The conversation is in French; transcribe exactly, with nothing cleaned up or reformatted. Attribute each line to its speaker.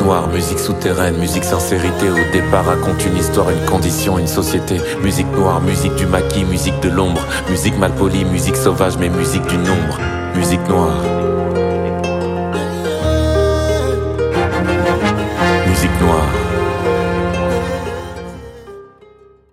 Speaker 1: noire, musique souterraine, musique sincérité. Au départ raconte une histoire, une condition, une société. Musique noire, musique du maquis, musique de l'ombre. Musique mal polie, musique sauvage mais musique du nombre. Musique noire.